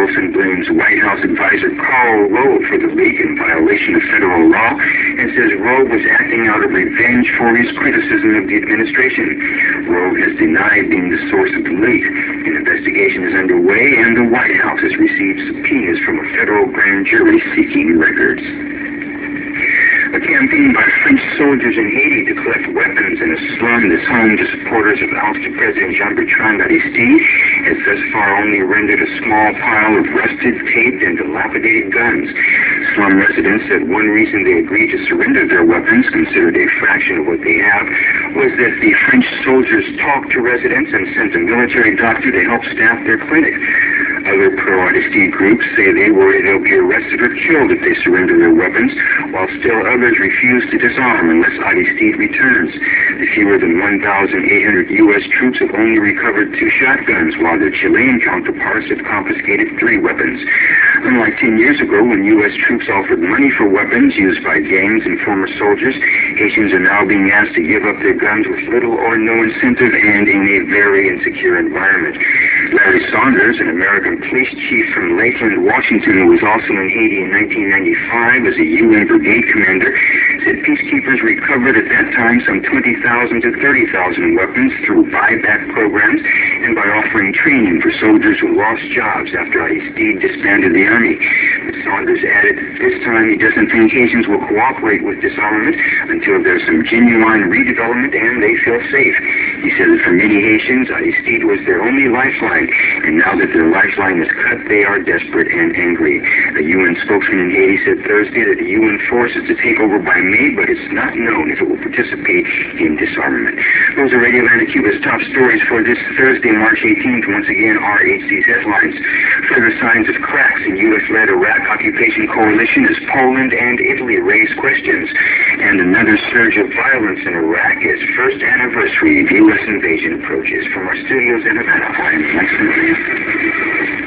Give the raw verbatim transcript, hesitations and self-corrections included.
Wilson blames White House advisor Karl Rove for the leak in violation of federal law and says Rove was acting out of revenge for his criticism of the administration. Rove has denied being the source of the leak. An investigation is underway, and the White House has received subpoenas from a federal grand jury seeking records. A campaign by French soldiers in Haiti to collect weapons in a slum that's home to supporters of ousted President Jean-Bertrand Aristide has thus far only rendered a small pile of rusted, taped, and dilapidated guns. Slum residents said one reason they agreed to surrender their weapons, considered a fraction of what they have, was that the French soldiers talked to residents and sent a military doctor to help staff their clinic. Other pro-Aristide groups say they worry they'll be arrested or killed if they surrender their weapons, while still others refuse to disarm unless Aristide returns. The fewer than one thousand eight hundred U S troops have only recovered two shotguns, while their Chilean counterparts have confiscated three weapons. Unlike ten years ago, when U S troops offered money for weapons used by gangs and former soldiers, Haitians are now being asked to give up their guns with little or no incentive and in a very insecure environment. Larry Saunders, an American police chief from Lakeland, Washington, who was also in Haiti in nineteen ninety-five as a U N brigade commander, said peacekeepers recovered at that time some twenty thousand to thirty thousand weapons through buyback programs and by offering training for soldiers who lost jobs after Aristide disbanded the army. But Saunders added that this time he doesn't think Haitians will cooperate with disarmament until there's some genuine redevelopment and they feel safe. He said that for many Haitians, Aristide was their only lifeline, and now that their lifeline is cut, they are desperate and angry. A U N spokesman in Haiti said Thursday that the U N force is to take over by May, but it's not known if it will participate in disarmament. Those are Radio Atlanta Cuba's top stories for this Thursday, March eighteenth. Once again, R H C's headlines. Further signs of cracks in U S-led Iraq occupation coalition as Poland and Italy raise questions. And another surge of violence in Iraq as first anniversary of U S invasion approaches. From our studios in Havana, I'm Max Maria.